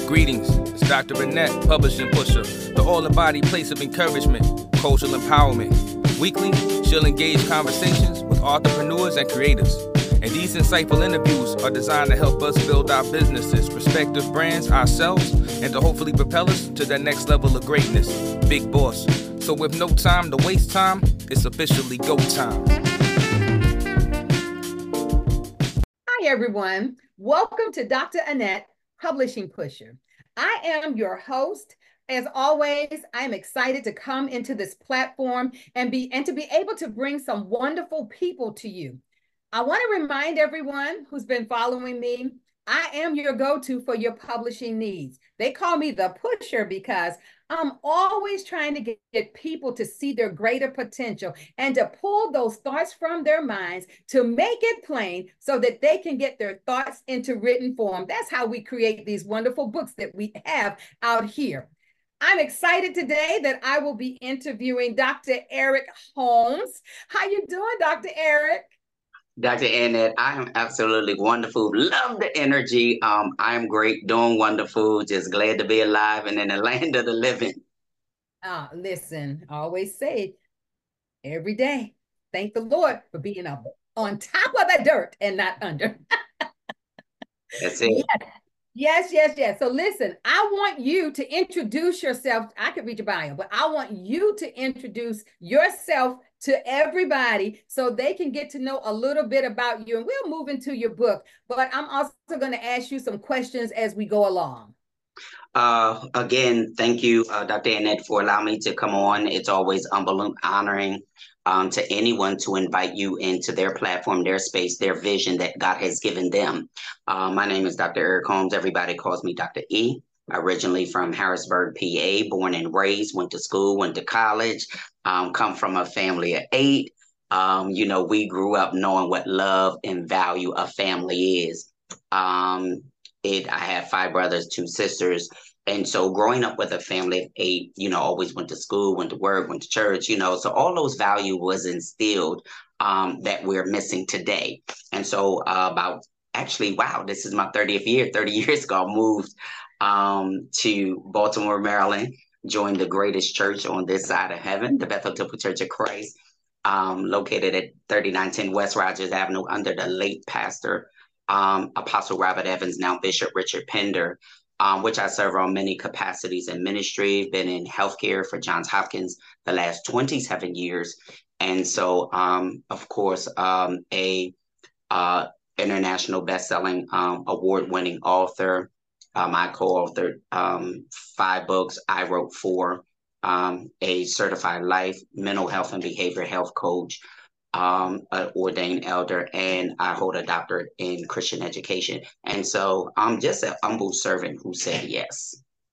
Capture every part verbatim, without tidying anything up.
Greetings, it's Doctor Annette, publishing pusher, the all-the-body place of encouragement, cultural empowerment. Weekly, she'll engage conversations with entrepreneurs and creators. And these insightful interviews are designed to help us build our businesses, respective brands, ourselves, and to hopefully propel us to that next level of greatness. Big boss. So with no time to waste time, it's officially go time. Hi, everyone. Welcome to Doctor Annette, Publishing Pusher. I am your host. As always, I'm excited to come into this platform and be and to be able to bring some wonderful people to you. I want to remind everyone who's been following me, I am your go-to for your publishing needs. They call me the pusher because I'm always trying to get, get people to see their greater potential and to pull those thoughts from their minds to make it plain so that they can get their thoughts into written form. That's how we create these wonderful books that we have out here. I'm excited today that I will be interviewing Doctor Eric Holmes. How you doing, Doctor Eric? Doctor Annette, I am absolutely wonderful. Love the energy. Um, I'm great, doing wonderful. Just glad to be alive and in the land of the living. Ah, listen, I always say every day, thank the Lord for being up on top of the dirt and not under. That's it. Yes. Yes, yes, yes. So listen, I want you to introduce yourself. I could read your bio, but I want you to introduce yourself to everybody so they can get to know a little bit about you. And we'll move into your book, but I'm also going to ask you some questions as we go along. Uh, again, thank you, uh, Doctor Annette, for allowing me to come on. It's always humble and honoring um, to anyone to invite you into their platform, their space, their vision that God has given them. Uh, my name is Doctor Eric Holmes. Everybody calls me Doctor E. Originally from Harrisburg, P A, born and raised, went to school, went to college, um, come from a family of eight. Um, you know, we grew up knowing what love and value of family is. Um, it, I have five brothers, two sisters. And so growing up with a family of eight, you know, always went to school, went to work, went to church, you know, so all those values was instilled um, that we're missing today. And so uh, about actually, wow, this is my thirtieth year, thirty years ago, I moved um, to Baltimore, Maryland, joined the greatest church on this side of heaven, the Bethel Temple Church of Christ, um, located at thirty-nine ten West Rogers Avenue under the late pastor, um, Apostle Robert Evans, now Bishop Richard Pender. Um, which I serve on many capacities in ministry, been in healthcare for Johns Hopkins the last twenty-seven years. And so, um, of course, um, a uh, international best-selling um, award-winning author. Um, I co-authored um, five books. I wrote four. Um, a certified life, mental health and behavioral health coach, um, an ordained elder, and I hold a doctorate in Christian education. And so I'm just an humble servant who said yes.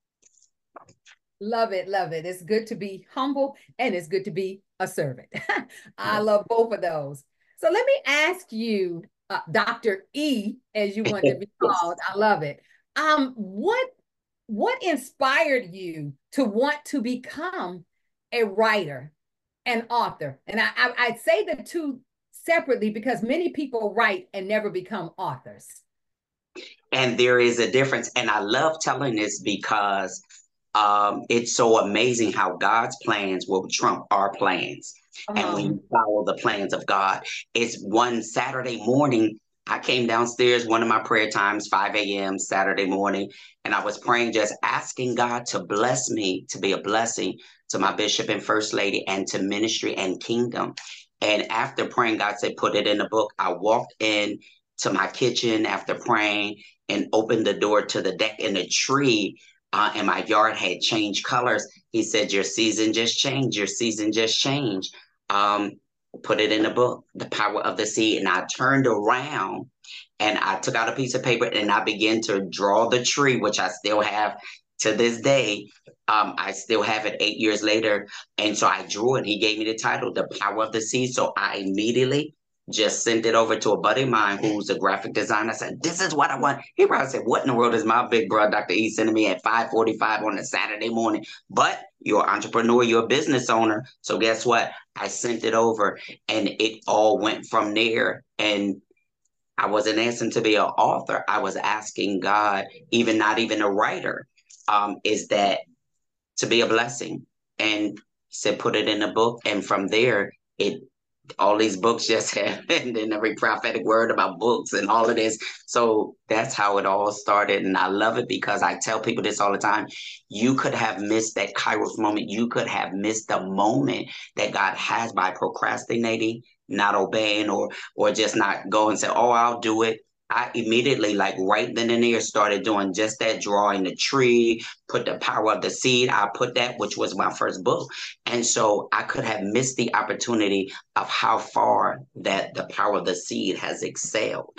Love it, love it. It's good to be humble and it's good to be a servant. I love both of those. So let me ask you, uh, Doctor E, as you want to be called, I love it. Um, what, what inspired you to want to become a writer? An author? And I, I, I'd say the two separately because many people write and never become authors. And there is a difference. And I love telling this because um, it's so amazing how God's plans will trump our plans. Um, and when you follow the plans of God, it's one Saturday morning, I came downstairs, one of my prayer times, five a m Saturday morning, and I was praying, just asking God to bless me, to be a blessing to my bishop and first lady and to ministry and kingdom. And after praying, God said, put it in the book. I walked in to my kitchen after praying and opened the door to the deck, and the tree uh, in my yard had changed colors. He said, your season just changed. Your season just changed. Um, put it in the book, The Power of the Seed. And I turned around and I took out a piece of paper and I began to draw the tree, which I still have to this day. Um, I still have it eight years later. And so I drew it. He gave me the title, The Power of the Seed. So I immediately just sent it over to a buddy of mine who's a graphic designer. I said, this is what I want. He probably said, what in the world is my big brother, Doctor E, sending me at five forty-five on a Saturday morning? But you're an entrepreneur, you're a business owner. So guess what? I sent it over and it all went from there. And I wasn't asking to be an author. I was asking God, even not even a writer, um, is that to be a blessing. And he said, put it in a book. And from there, it all these books just happened, and every prophetic word about books and all of this. So that's how it all started. And I love it because I tell people this all the time. You could have missed that Kairos moment. You could have missed the moment that God has by procrastinating, not obeying, or or just not go and say, oh, I'll do it. I immediately, like right then and there, started doing just that, drawing the tree, put the power of the seed. I put that, which was my first book. And so I could have missed the opportunity of how far that the power of the seed has excelled.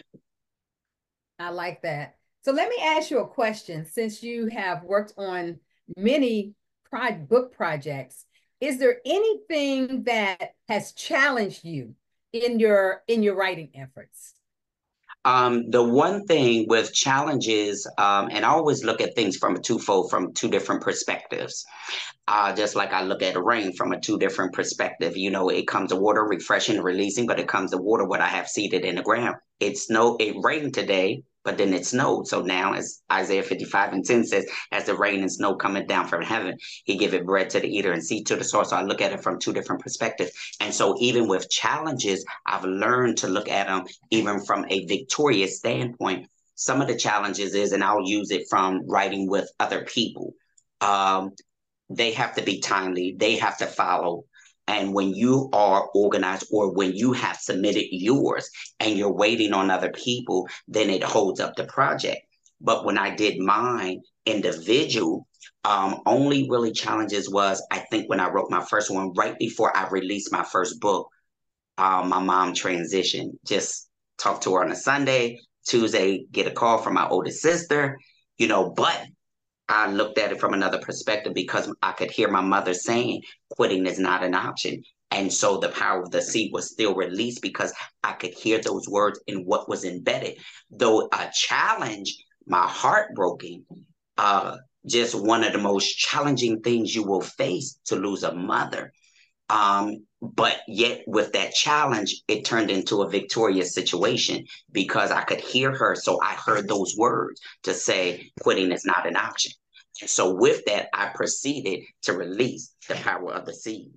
I like that. So let me ask you a question. Since you have worked on many pro book projects, is there anything that has challenged you in your in your writing efforts? Um, the one thing with challenges, um, and I always look at things from a twofold, from two different perspectives. Uh, just like I look at the rain from a two different perspective. You know, it comes to water, refreshing, releasing, but it comes to water what I have seeded in the ground. It snow, it rained today, but then it snowed. So now, as Isaiah fifty-five and ten says, as the rain and snow coming down from heaven, he giveth bread to the eater and seed to the sower. So I look at it from two different perspectives. And so even with challenges, I've learned to look at them even from a victorious standpoint. Some of the challenges is, and I'll use it from writing with other people. Um, they have to be timely. They have to follow. And when you are organized, or when you have submitted yours and you're waiting on other people, then it holds up the project. But when I did mine individual, um, only really challenges was, I think when I wrote my first one, right before I released my first book, um, my mom transitioned. Just talked to her on a Sunday, Tuesday, get a call from my oldest sister, you know, but I looked at it from another perspective because I could hear my mother saying quitting is not an option. And so the power of the seed was still released because I could hear those words in what was embedded. Though a challenge, my heart broken, uh, just one of the most challenging things you will face to lose a mother. Um, but yet with that challenge, it turned into a victorious situation because I could hear her. So I heard those words to say, quitting is not an option. And so with that, I proceeded to release the power of the seed.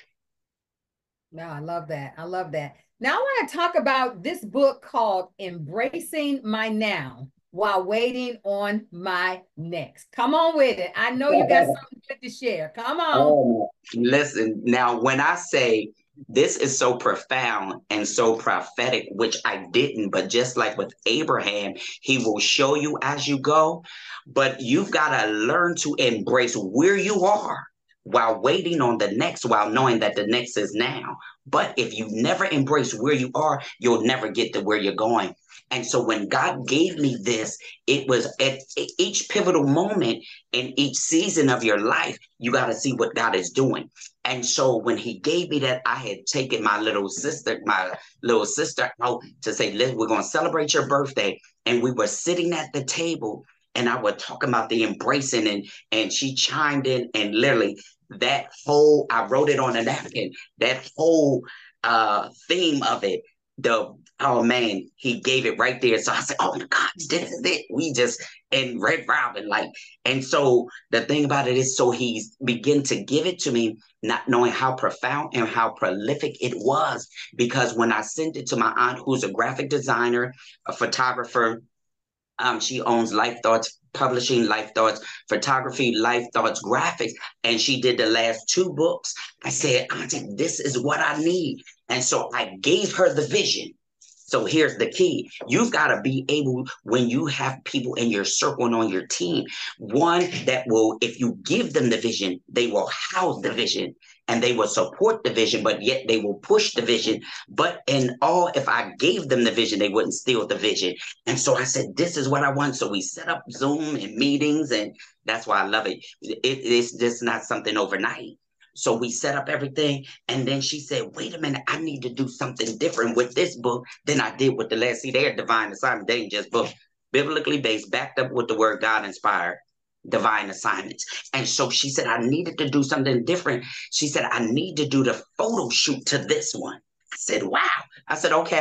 No, I love that. I love that. Now I want to talk about this book called Embracing My Now While Waiting on My Next. Come on with it. I know you got something good to share. Come on. Oh, listen, now when I say this is so profound and so prophetic, which I didn't, but just like with Abraham, he will show you as you go. But you've got to learn to embrace where you are while waiting on the next, while knowing that the next is now. But if you never embrace where you are, you'll never get to where you're going. And so when God gave me this, it was at each pivotal moment in each season of your life, you got to see what God is doing. And so when he gave me that, I had taken my little sister, my little sister out to say, listen, we're going to celebrate your birthday. And we were sitting at the table and I was talking about the embracing, and, and she chimed in, and literally that whole, I wrote it on a napkin, that whole uh, theme of it, the, oh man, he gave it right there. So I said, oh my God, this is it. We just, and Red Robin, like, and so the thing about it is, so he's began to give it to me, not knowing how profound and how prolific it was. Because when I sent it to my aunt, who's a graphic designer, a photographer, um, she owns Life Thoughts Publishing, Life Thoughts Photography, Life Thoughts Graphics, and she did the last two books. I said, Auntie, this is what I need. And so I gave her the vision. So here's the key. You've got to be able, when you have people in your circle and on your team, one that will, if you give them the vision, they will house the vision and they will support the vision, but yet they will push the vision. But in all, if I gave them the vision, they wouldn't steal the vision. And so I said, this is what I want. So we set up Zoom and meetings, and that's why I love it. it it's just not something overnight. So we set up everything. And then she said, wait a minute, I need to do something different with this book than I did with the last. See, they're divine assignment. They ain't just book, biblically based, backed up with the word God inspired, divine assignments. And so she said, I needed to do something different. She said, I need to do the photo shoot to this one. I said, wow. I said, okay,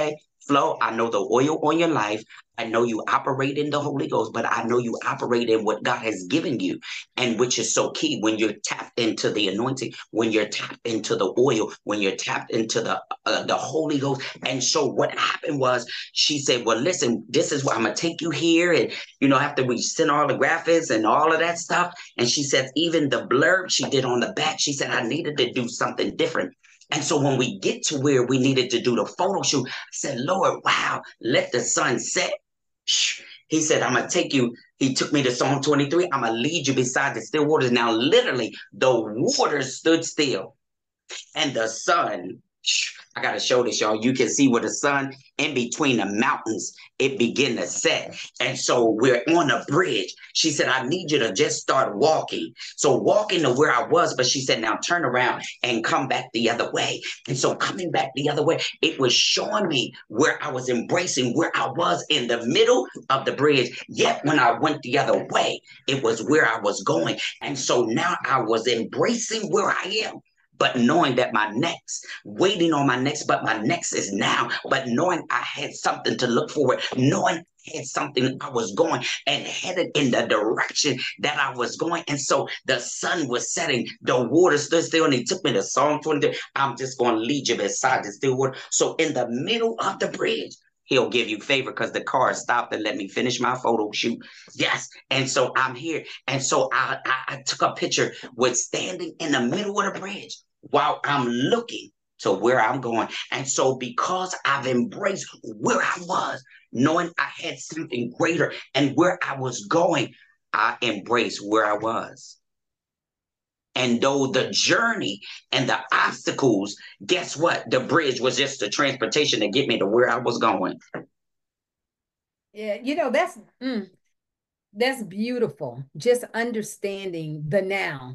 Flo, I know the oil on your life. I know you operate in the Holy Ghost, but I know you operate in what God has given you, and which is so key when you're tapped into the anointing, when you're tapped into the oil, when you're tapped into the uh, the Holy Ghost. And so what happened was she said, well, listen, this is where I'm going to take you here. And, you know, after we sent all the graphics and all of that stuff, and she said, even the blurb she did on the back, she said, I needed to do something different. And so when we get to where we needed to do the photo shoot, I said, Lord, wow, let the sun set. He said, I'm going to take you. He took me to Psalm twenty-three. I'm going to lead you beside the still waters. Now, literally, the waters stood still and the sun, I got to show this, y'all. You can see where the sun in between the mountains, it began to set. And so we're on a bridge. She said, I need you to just start walking. So walking to where I was, but she said, now turn around and come back the other way. And so coming back the other way, it was showing me where I was embracing where I was in the middle of the bridge. Yet when I went the other way, it was where I was going. And so now I was embracing where I am, but knowing that my next, waiting on my next, but my next is now, but knowing I had something to look forward, knowing I had something I was going and headed in the direction that I was going. And so the sun was setting, the water stood still, and he took me to Psalm twenty-three. I'm just going to lead you beside the still water. So in the middle of the bridge, he'll give you favor because the car stopped and let me finish my photo shoot. Yes. And so I'm here. And so I, I, I took a picture with standing in the middle of the bridge while I'm looking to where I'm going. And so because I've embraced where I was, knowing I had something greater and where I was going, I embraced where I was. And though the journey and the obstacles, guess what? The bridge was just the transportation to get me to where I was going. Yeah, you know, that's mm, that's beautiful. Just understanding the now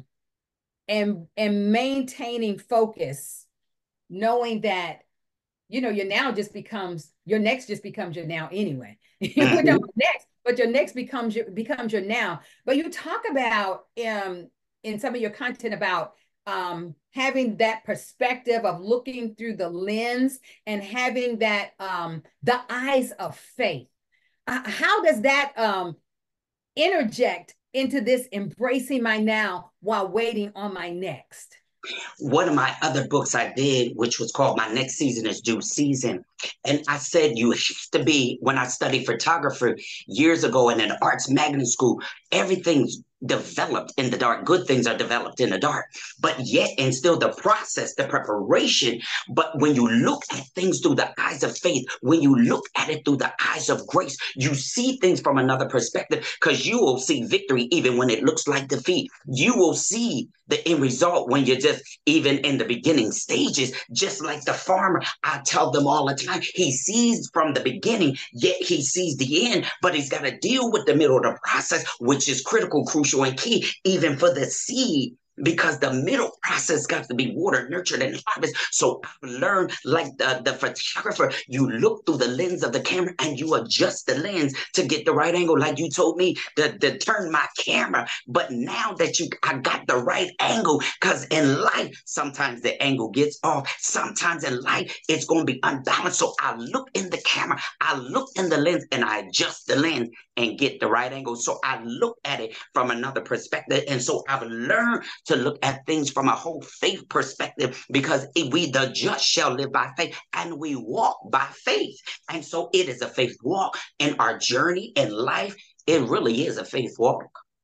and and maintaining focus, knowing that, you know, your now just becomes your next just becomes your now anyway. We're talking about next, but your next becomes your becomes your now. But you talk about um in some of your content about um having that perspective of looking through the lens and having that um the eyes of faith. Uh, how does that um interject into this embracing my now while waiting on my next? One of my other books I did, which was called My Next Season is Due Season. And I said, you have to be, when I studied photography years ago in an arts magnet school, everything's developed in the dark. Good things are developed in the dark, but yet, and still the process, the preparation. But when you look at things through the eyes of faith, when you look at it through the eyes of grace, you see things from another perspective, because you will see victory even when it looks like defeat. You will see the end result when you're just even in the beginning stages, just like the farmer. I tell them all the time, he sees from the beginning, yet he sees the end, but he's got to deal with the middle of the process, which is critical, crucial, and key, even for the seed, because the middle process got to be watered, nurtured, and harvested. So I've learned, like the, the photographer, you look through the lens of the camera and you adjust the lens to get the right angle. Like you told me to, to turn my camera, but now that you, I got the right angle, because in life, sometimes the angle gets off. Sometimes in life, it's going to be unbalanced. So I look in the camera, I look in the lens, and I adjust the lens and get the right angle. So I look at it from another perspective. And so I've learned to look at things from a whole faith perspective, because we, the just shall live by faith, and we walk by faith. And so it is a faith walk in our journey in life. It really is a faith walk.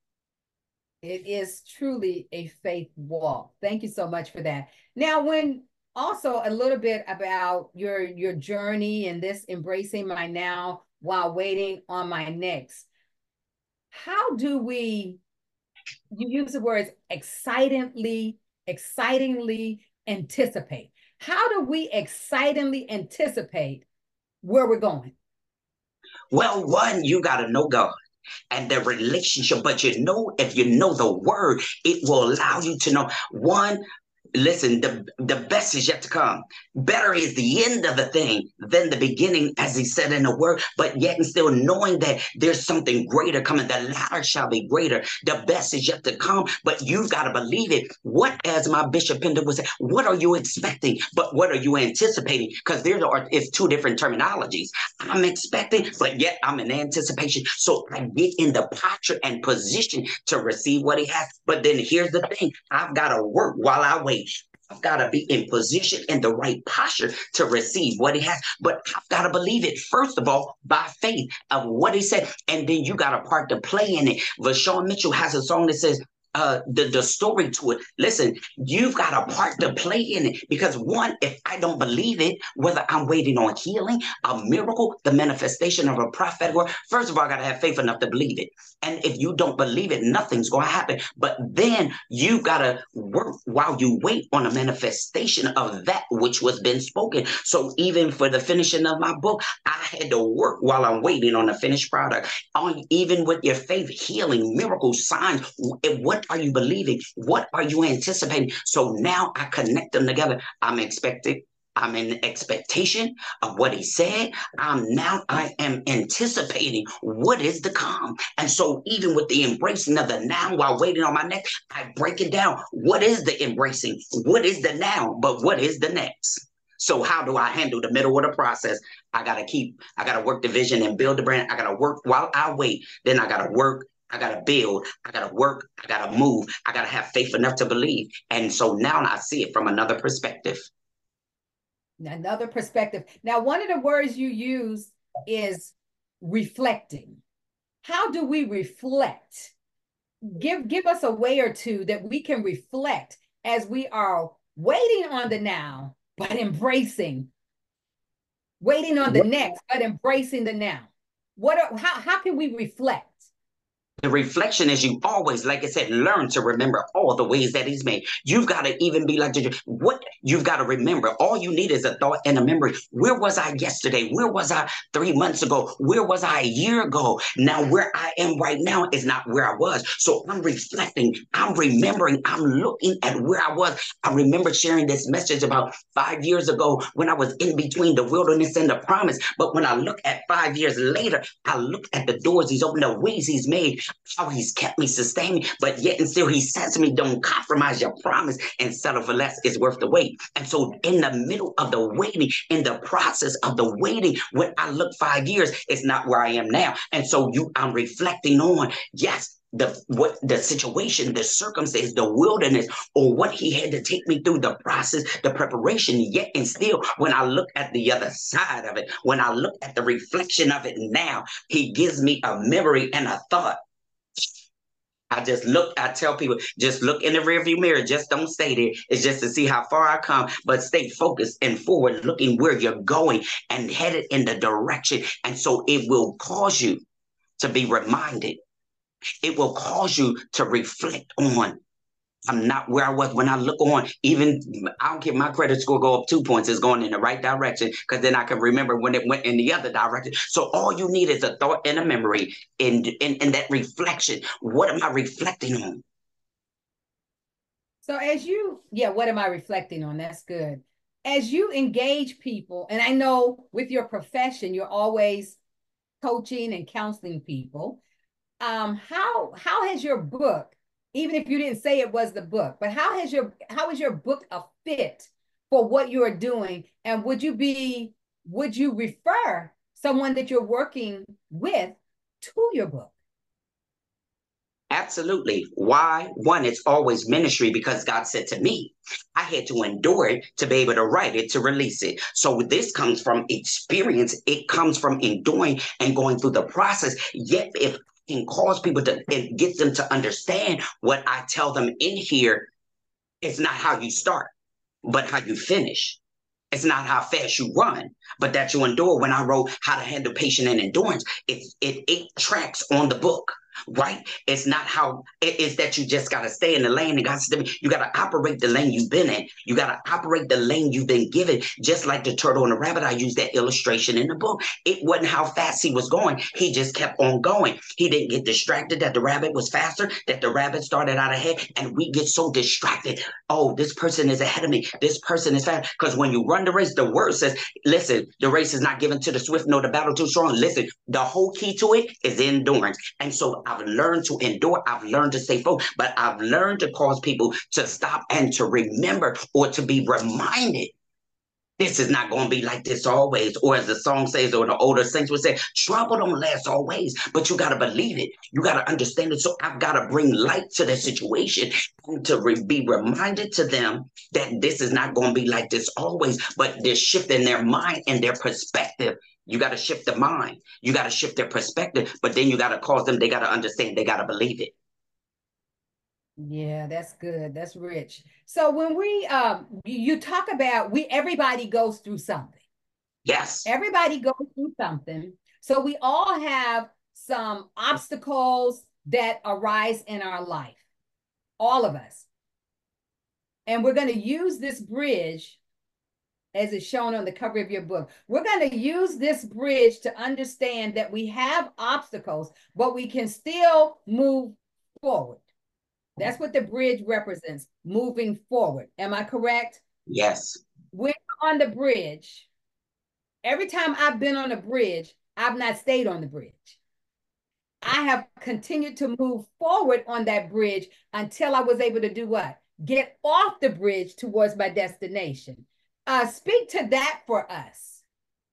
It is truly a faith walk. Thank you so much for that. Now, when also a little bit about your, your journey and this embracing my now while waiting on my next. How do we, you use the words excitingly, excitingly anticipate. How do we excitingly anticipate where we're going? Well, one, you got to know God and the relationship, but you know, if you know the word, it will allow you to know, one, listen, the, the best is yet to come. Better is the end of a thing than the beginning, as he said in the word, but yet and still knowing that there's something greater coming. The latter shall be greater. The best is yet to come, but you've got to believe it. What, as my Bishop Pender would say, what are you expecting? But what are you anticipating? Because there are it's two different terminologies. I'm expecting, but yet I'm in anticipation. So I get in the posture and position to receive what he has. But then here's the thing. I've got to work while I wait. I've got to be in position in the right posture to receive what he has. But I've got to believe it, first of all, by faith of what he said. And then you got a part to play in it. Vashawn Mitchell has a song that says, Uh, the, the story to it. Listen, you've got a part to play in it because one, if I don't believe it, whether I'm waiting on healing, a miracle, the manifestation of a prophetic word, first of all, I got to have faith enough to believe it. And if you don't believe it, nothing's going to happen. But then you got to work while you wait on a manifestation of that which was been spoken. So even for the finishing of my book, I had to work while I'm waiting on a finished product. On even with your faith, healing, miracles, signs, what are you believing? What are you anticipating? So now I connect them together. I'm expecting. I'm in expectation of what he said. I'm now I am anticipating what is to come. And so even with the embracing of the now while waiting on my next, I break it down. What is the embracing? What is the now? But what is the next? So how do I handle the middle of the process? I got to keep, I got to work the vision and build the brand. I got to work while I wait. Then I got to work. I got to build, I got to work, I got to move, I got to have faith enough to believe. And so now I see it from another perspective. Another perspective. Now, one of the words you use is reflecting. How do we reflect? Give, give us a way or two that we can reflect as we are waiting on the now, but embracing, waiting on the next, but embracing the now. What are, how, how can we reflect? The reflection is you always, like I said, learn to remember all the ways that he's made. You've got to even be like, what you've got to remember. All you need is a thought and a memory. Where was I yesterday? Where was I three months ago? Where was I a year ago? Now, where I am right now is not where I was. So I'm reflecting. I'm remembering. I'm looking at where I was. I remember sharing this message about five years ago when I was in between the wilderness and the promise. But when I look at five years later, I look at the doors he's opened, the ways he's made, how he's kept me, sustained me, but yet and still he says to me, don't compromise your promise and settle for less. It's worth the wait. And so in the middle of the waiting, in the process of the waiting, when I look five years, it's not where I am now. And so you, I'm reflecting on, yes, the what the situation, the circumstance, the wilderness, or what he had to take me through, the process, the preparation, yet and still, when I look at the other side of it, when I look at the reflection of it now, he gives me a memory and a thought. I just look, I tell people, just look in the rearview mirror. Just don't stay there. It's just to see how far I come, but stay focused and forward, looking where you're going and headed in the direction. And so it will cause you to be reminded. It will cause you to reflect on, I'm not where I was. When I look on, even I don't care, my credit score go up two points, it's going in the right direction, because then I can remember when it went in the other direction. So all you need is a thought and a memory in, in, in that reflection. What am I reflecting on? So as you, yeah, what am I reflecting on? That's good. As you engage people, and I know with your profession, you're always coaching and counseling people. Um, how, how has your book, even if you didn't say it was the book, but how has your, how is your book a fit for what you are doing? And would you be, would you refer someone that you're working with to your book? Absolutely. Why? One, it's always ministry, because God said to me, I had to endure it to be able to write it, to release it. So this comes from experience. It comes from enduring and going through the process. Yet if can cause people to and get them to understand what I tell them in here, it's not how you start, but how you finish. It's not how fast you run, but that you endure. When I wrote How to Handle Patience and Endurance, it's it eight tracks on the book. right? It's not how it is that you just got to stay in the lane and got to you got to operate the lane you've been in. You got to operate the lane you've been given. Just like the turtle and the rabbit, I used that illustration in the book. It wasn't how fast he was going. He just kept on going. He didn't get distracted that the rabbit was faster, that the rabbit started out ahead. And we get so distracted. Oh, this person is ahead of me. This person is fast. Because when you run the race, the word says, listen, the race is not given to the swift nor the battle too strong. Listen, the whole key to it is endurance. And so I've learned to endure. I've learned to stay focused, but I've learned to cause people to stop and to remember or to be reminded. This is not going to be like this always. Or as the song says, or the older saints would say, trouble don't last always, but you got to believe it. You got to understand it. So I've got to bring light to the situation and to re- be reminded to them that this is not going to be like this always, but they're shifting their mind and their perspective. You got to shift the mind. You got to shift their perspective, but then you got to cause them, they got to understand, they got to believe it. Yeah, that's good. That's rich. So when we, um, you talk about, we, everybody goes through something. Yes. Everybody goes through something. So we all have some obstacles that arise in our life. All of us. And we're going to use this bridge as is shown on the cover of your book. We're going to use this bridge to understand that we have obstacles, but we can still move forward. That's what the bridge represents, moving forward. Am I correct? Yes. When on the bridge, every time I've been on a bridge, I've not stayed on the bridge. I have continued to move forward on that bridge until I was able to do what? Get off the bridge towards my destination. Uh, speak to that for us.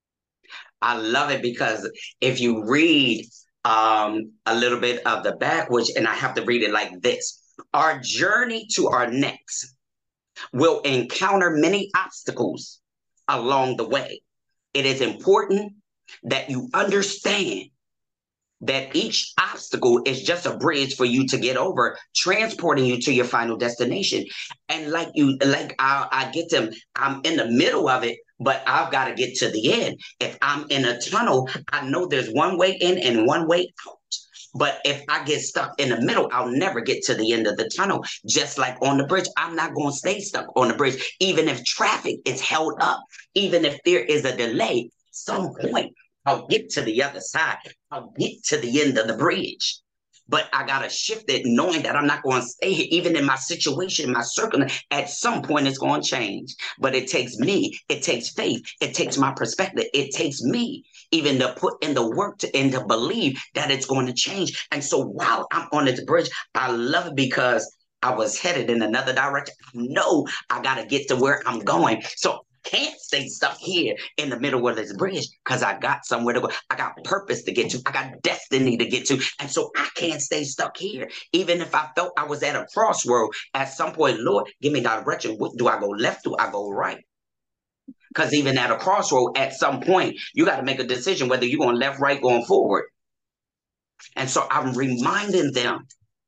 I love it because if you read um, a little bit of the back, which, and I have to read it like this, our journey to our next will encounter many obstacles along the way. It is important that you understand that each obstacle is just a bridge for you to get over, transporting you to your final destination. And like you, like I, I get them, I'm in the middle of it, but I've got to get to the end. If I'm in a tunnel, I know there's one way in and one way out. But if I get stuck in the middle, I'll never get to the end of the tunnel. Just like on the bridge, I'm not going to stay stuck on the bridge. Even if traffic is held up, even if there is a delay, at some point, I'll get to the other side. I'll get to the end of the bridge. But I got to shift it knowing that I'm not going to stay here. Even in my situation, my circle, at some point it's going to change. But it takes me, it takes faith, it takes my perspective, it takes me even to put in the work to, and to believe that it's going to change. And so while I'm on this bridge, I love it because I was headed in another direction. I know I got to get to where I'm going. So can't stay stuck here in the middle of this bridge because I got somewhere to go. I got purpose to get to. I got destiny to get to. And so I can't stay stuck here. Even if I felt I was at a crossroad, at some point, Lord, give me direction. What, do I go left? Do I go right? Because even at a crossroad, at some point, you got to make a decision whether you're going left, right, going forward. And so I'm reminding them,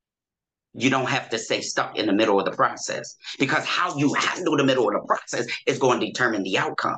you don't have to stay stuck in the middle of the process, because how you handle the middle of the process is going to determine the outcome.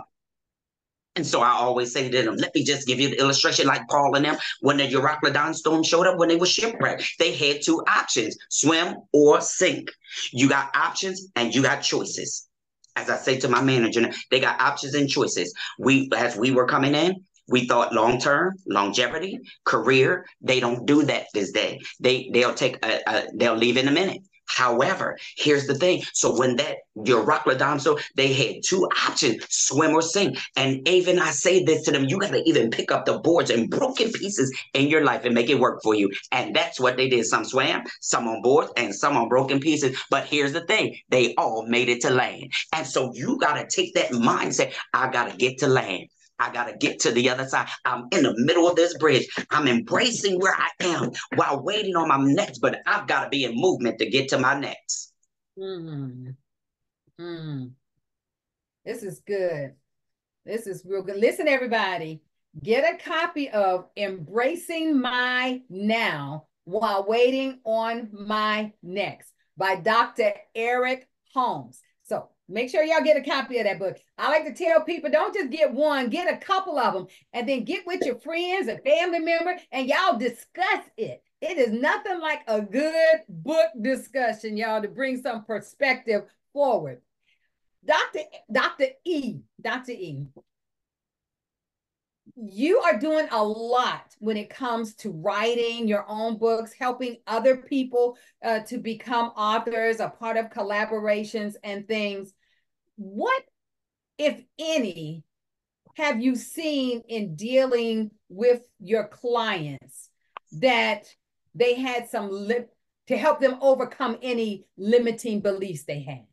And so I always say to them, let me just give you the illustration like Paul and them. When the Euroclydon storm showed up, when they were shipwrecked, they had two options, swim or sink. You got options and you got choices. As I say to my manager, they got options and choices. We, as we were coming in, we thought long-term, longevity, career. They don't do that this day. They, they'll take, a, a, they'll leave in a minute. However, here's the thing. So when that, your Euroclydon, so they had two options, swim or sink. And even I say this to them, you got to even pick up the boards and broken pieces in your life and make it work for you. And that's what they did. Some swam, some on boards, and some on broken pieces. But here's the thing. They all made it to land. And so you got to take that mindset. I got to get to land. I got to get to the other side. I'm in the middle of this bridge. I'm embracing where I am while waiting on my next, but I've got to be in movement to get to my next. Mm-hmm. Mm. This is good. This is real good. Listen, everybody, get a copy of Embracing My Now While Waiting on My Next by Doctor Eric Holmes. So make sure y'all get a copy of that book. I like to tell people, don't just get one, get a couple of them, and then get with your friends and family members, and y'all discuss it. It is nothing like a good book discussion, y'all, to bring some perspective forward. Doctor Doctor E, Doctor E, you are doing a lot when it comes to writing your own books, helping other people uh, to become authors, a part of collaborations and things. What, if any, have you seen in dealing with your clients that they had some li- to help them overcome any limiting beliefs they had?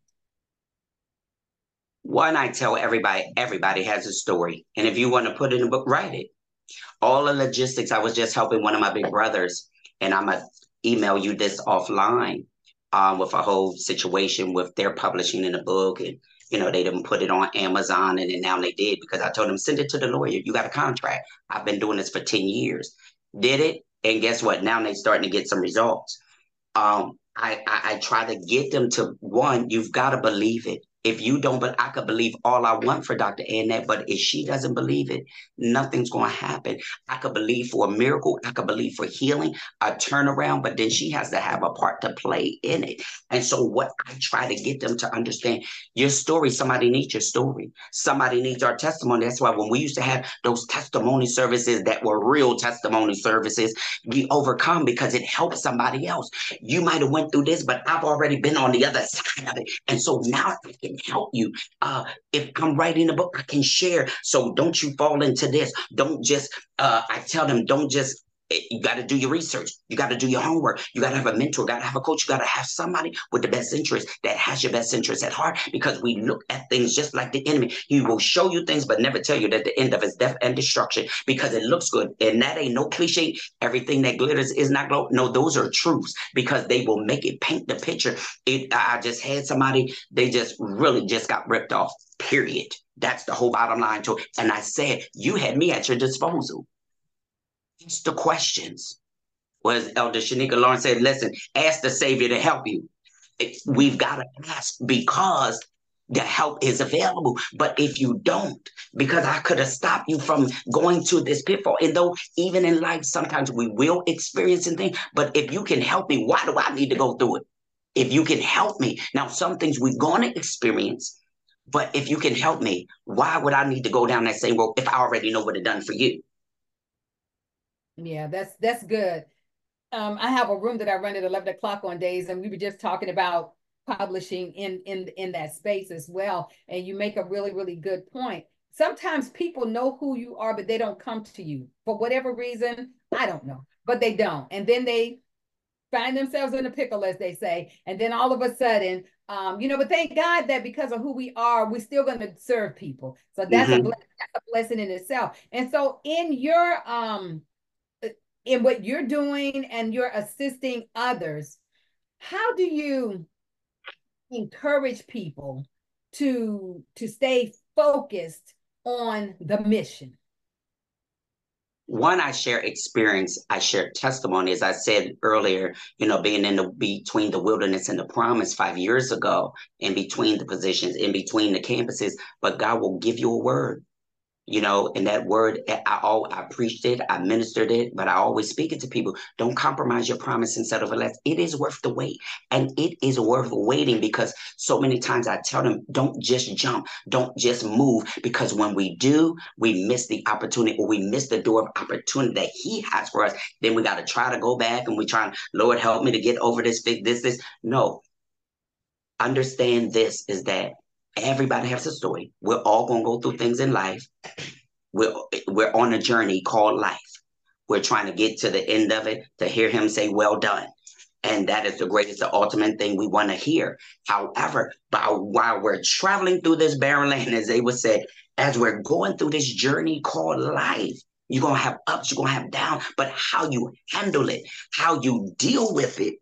One, I tell everybody, everybody has a story. And if you want to put it in a book, write it. All the logistics, I was just helping one of my big brothers, and I'm going to email you this offline um, with a whole situation with their publishing in a book. And, you know, they didn't put it on Amazon, and then now they did because I told them, send it to the lawyer. You got a contract. I've been doing this for ten years. Did it. And guess what? Now they're starting to get some results. Um, I, I, I try to get them to, one, you've got to believe it. If you don't, but I could believe all I want for Doctor Annette, but if she doesn't believe it, nothing's going to happen. I could believe for a miracle. I could believe for healing, a turnaround, but then she has to have a part to play in it. And so what I try to get them to understand, your story, somebody needs your story. Somebody needs our testimony. That's why when we used to have those testimony services that were real testimony services, we overcome because it helped somebody else. You might have went through this, but I've already been on the other side of it. And so now I can help you. Uh, if I'm writing a book, I can share. So don't you fall into this. Don't just, uh, I tell them, don't just, you got to do your research. You got to do your homework. You got to have a mentor, got to have a coach. You got to have somebody with the best interest that has your best interest at heart, because we look at things just like the enemy. He will show you things, but never tell you that the end of it is death and destruction, because it looks good. And that ain't no cliche. Everything that glitters is not gold. No, those are truths, because they will make it paint the picture. It, I just had somebody, they just really just got ripped off, period. That's the whole bottom line to it. And I said, you had me at your disposal. Ask the questions. Was Elder Shanika Lawrence said, listen, ask the Savior to help you. It, we've got to ask, because the help is available. But if you don't, because I could have stopped you from going to this pitfall. And though even in life, sometimes we will experience things, but if you can help me, why do I need to go through it? If you can help me. Now, some things we're going to experience, but if you can help me, why would I need to go down that same road if I already know what it done for you? Yeah, that's that's good. Um, I have a room that I run at eleven o'clock on days, and we were just talking about publishing in in in that space as well. And you make a really, really good point. Sometimes people know who you are, but they don't come to you for whatever reason. I don't know, but they don't. And then they find themselves in a pickle, as they say. And then all of a sudden, um, you know, but thank God that because of who we are, we're still going to serve people. So that's, mm-hmm. a blessing, that's a blessing in itself. And so in your um in what you're doing and you're assisting others, how do you encourage people to to stay focused on the mission? One, I share experience, I share testimony. As I said earlier, you know, being in the between the wilderness and the promise five years ago, in between the positions, in between the campuses, but God will give you a word. You know, and that word, I, all, I preached it, I ministered it, but I always speak it to people. Don't compromise your promise and settle for less. It is worth the wait. And it is worth waiting, because so many times I tell them, don't just jump, don't just move, because when we do, we miss the opportunity, or we miss the door of opportunity that he has for us. Then we got to try to go back, and we try, Lord, help me to get over this, fix this, this. No. Understand this is that everybody has a story. We're all going to go through things in life. We're, we're on a journey called life. We're trying to get to the end of it, to hear him say, well done. And that is the greatest, the ultimate thing we want to hear. However, by, while we're traveling through this barren land, as they would say, as we're going through this journey called life, you're going to have ups, you're going to have downs, but how you handle it, how you deal with it,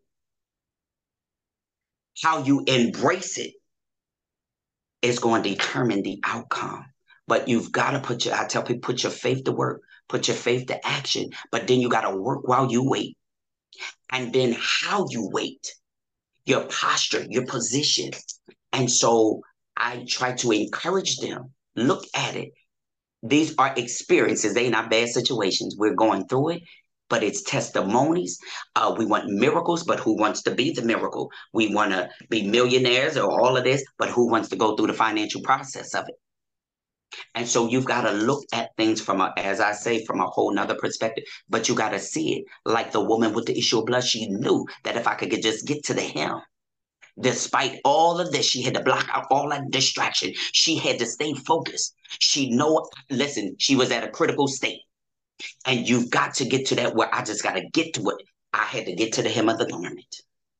how you embrace it, is going to determine the outcome. But you've got to put your, I tell people, put your faith to work, put your faith to action, but then you got to work while you wait. And then how you wait, your posture, your position. And so I try to encourage them, look at it. These are experiences. They're not bad situations. We're going through it. but it's testimonies. Uh, we want miracles, but who wants to be the miracle? We want to be millionaires or all of this, but who wants to go through the financial process of it? And so you've got to look at things from a, as I say, from a whole nother perspective, but you got to see it like the woman with the issue of blood. She knew that if I could get, just get to the hem, despite all of this, she had to block out all that distraction. She had to stay focused. She know, listen, she was at a critical state. And you've got to get to that where I just got to get to it. I had to get to the hem of the garment.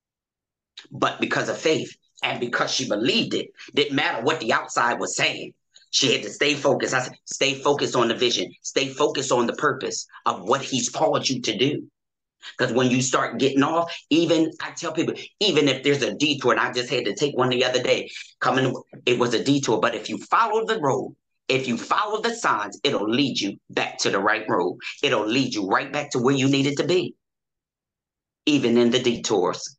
But because of faith and because she believed it, didn't matter what the outside was saying. She had to stay focused. I said, stay focused on the vision. Stay focused on the purpose of what he's called you to do. Because when you start getting off, even, I tell people, even if there's a detour, and I just had to take one the other day, coming, it was a detour, but if you follow the road, if you follow the signs, it'll lead you back to the right road. It'll lead you right back to where you needed to be, even in the detours.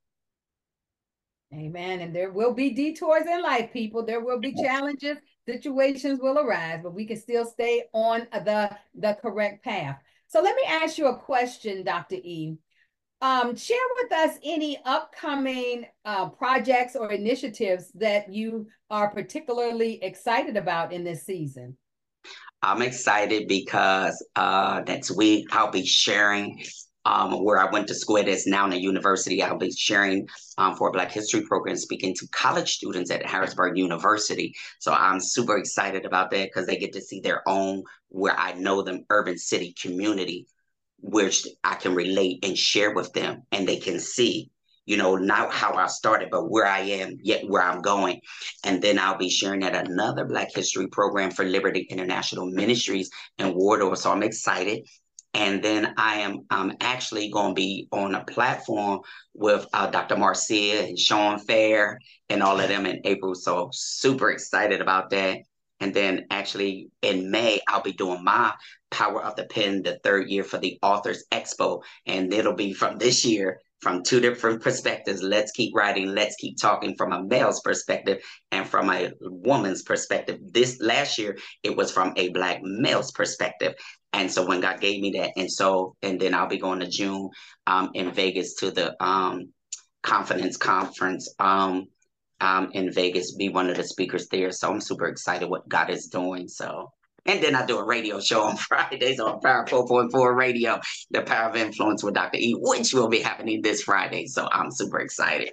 Amen. And there will be detours in life, people. There will be challenges, situations will arise, but we can still stay on the, the correct path. So let me ask you a question, Doctor E. Um, share with us any upcoming uh, projects or initiatives that you are particularly excited about in this season. I'm excited because uh, next week I'll be sharing um, where I went to school at is now in a university. I'll be sharing um, for a Black History program, speaking to college students at Harrisburg University. So I'm super excited about that because they get to see their own, where I know them, urban city community, which I can relate and share with them, and they can see, you know, not how I started, but where I am, yet where I'm going. And then I'll be sharing at another Black History program for Liberty International Ministries in Wardor. So I'm excited. And then I am I'm actually going to be on a platform with uh, Doctor Marcia and Sean Fair and all of them in April. So super excited about that. And then actually in May, I'll be doing my Power of the Pen, the third year for the Authors Expo. And it'll be from this year, from two different perspectives. Let's keep writing. Let's keep talking from a male's perspective and from a woman's perspective. This last year, it was from a Black male's perspective. And so when God gave me that, and so, and then I'll be going to June um, in Vegas to the um, Confidence Conference um, um, in Vegas, be one of the speakers there. So I'm super excited what God is doing. So, and then I do a radio show on Fridays on Power four point four Radio, The Power of Influence with Doctor E, which will be happening this Friday. So I'm super excited.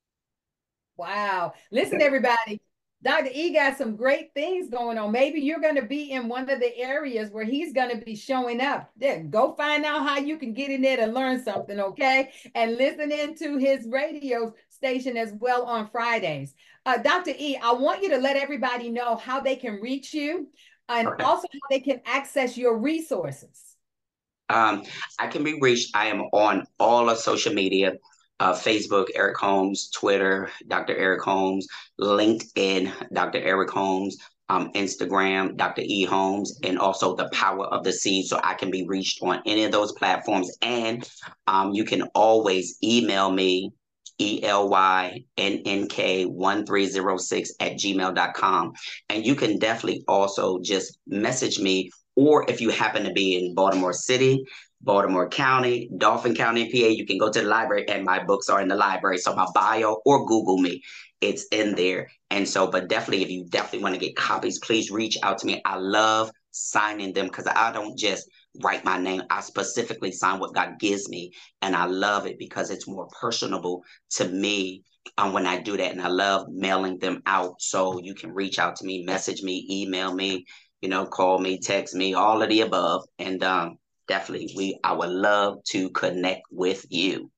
Wow. Listen, everybody. Doctor E got some great things going on. Maybe you're going to be in one of the areas where he's going to be showing up. There, go find out how you can get in there to learn something, okay? And listen into his radio station as well on Fridays. Uh, Doctor E, I want you to let everybody know how they can reach you and okay. also how they can access your resources. Um, I can be reached. I am on all of social media. Uh, Facebook, Eric Holmes, Twitter, Doctor Eric Holmes, LinkedIn, Doctor Eric Holmes, um, Instagram, Doctor E Holmes, and also the Power of the Seed. So I can be reached on any of those platforms. And um, you can always email me, E L Y N N K one three zero six at gmail dot com. And you can definitely also just message me, or if you happen to be in Baltimore City, Baltimore County, Dauphin County, P A, you can go to the library and my books are in the library. So my bio or Google me, it's in there. And so, but definitely, if you definitely want to get copies, please reach out to me. I love signing them because I don't just write my name. I specifically sign what God gives me. And I love it because it's more personable to me um, when I do that. And I love mailing them out. So you can reach out to me, message me, email me, you know, call me, text me, all of the above. And, um, definitely, we I would love to connect with you.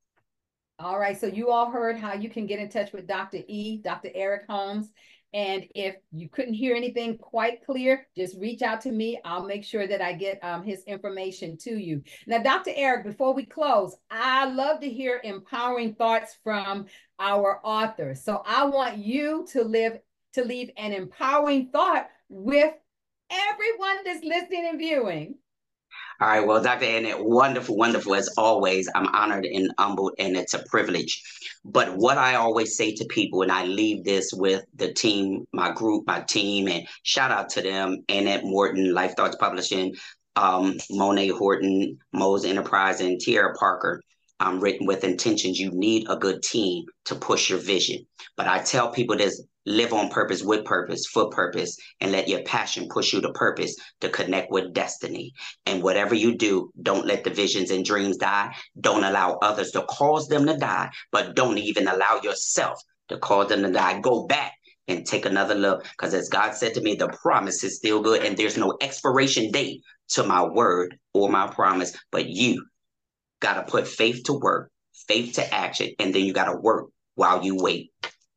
All right, so you all heard how you can get in touch with Doctor E, Doctor Eric Holmes. And if you couldn't hear anything quite clear, just reach out to me. I'll make sure that I get um, his information to you. Now, Doctor Eric, before we close, I love to hear empowering thoughts from our authors. So I want you to live to leave an empowering thought with everyone that's listening and viewing. All right. Well, Doctor Annette, wonderful, wonderful as always. I'm honored and humbled, and it's a privilege. But what I always say to people, and I leave this with the team, my group, my team, and shout out to them, Annette Morton, Life Thoughts Publishing, um, Monet Horton, Mo's Enterprise, and Tierra Parker, um, written with intentions. You need a good team to push your vision. But I tell people this: live on purpose, with purpose, for purpose, and let your passion push you to purpose to connect with destiny. And whatever you do, don't let the visions and dreams die. Don't allow others to cause them to die, but don't even allow yourself to cause them to die. Go back and take another look, because as God said to me, the promise is still good, and there's no expiration date to my word or my promise. But you got to put faith to work, faith to action, and then you got to work while you wait.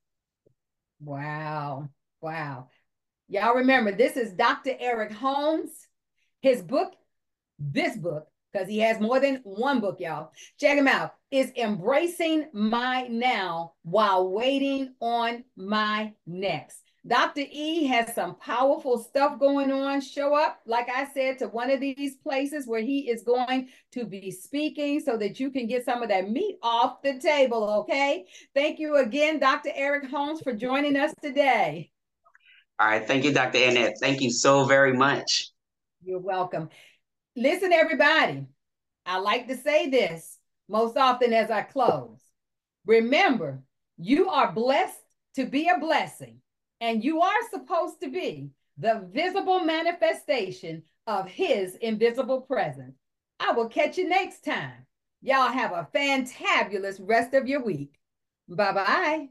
Wow. Wow. Y'all remember, this is Doctor Eric Holmes. His book, this book, because he has more than one book, y'all. Check him out. Is Embracing My Now While Waiting on My Next. Doctor E has some powerful stuff going on. Show up, like I said, to one of these places where he is going to be speaking so that you can get some of that meat off the table, okay? Thank you again, Doctor Eric Holmes, for joining us today. All right. Thank you, Doctor Annette. Thank you so very much. You're welcome. Listen, everybody, I like to say this most often as I close. Remember, you are blessed to be a blessing. And you are supposed to be the visible manifestation of his invisible presence. I will catch you next time. Y'all have a fantabulous rest of your week. Bye-bye.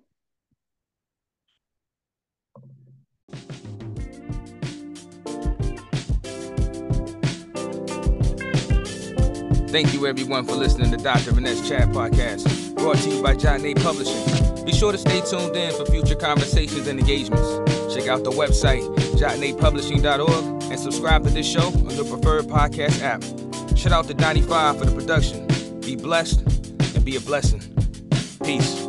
Thank you, everyone, for listening to Doctor Annette's Chat Podcast, brought to you by Jotnay Publishing. Be sure to stay tuned in for future conversations and engagements. Check out the website, jotnay publishing dot org, and subscribe to this show on your preferred podcast app. Shout out to ninety-five for the production. Be blessed and be a blessing. Peace.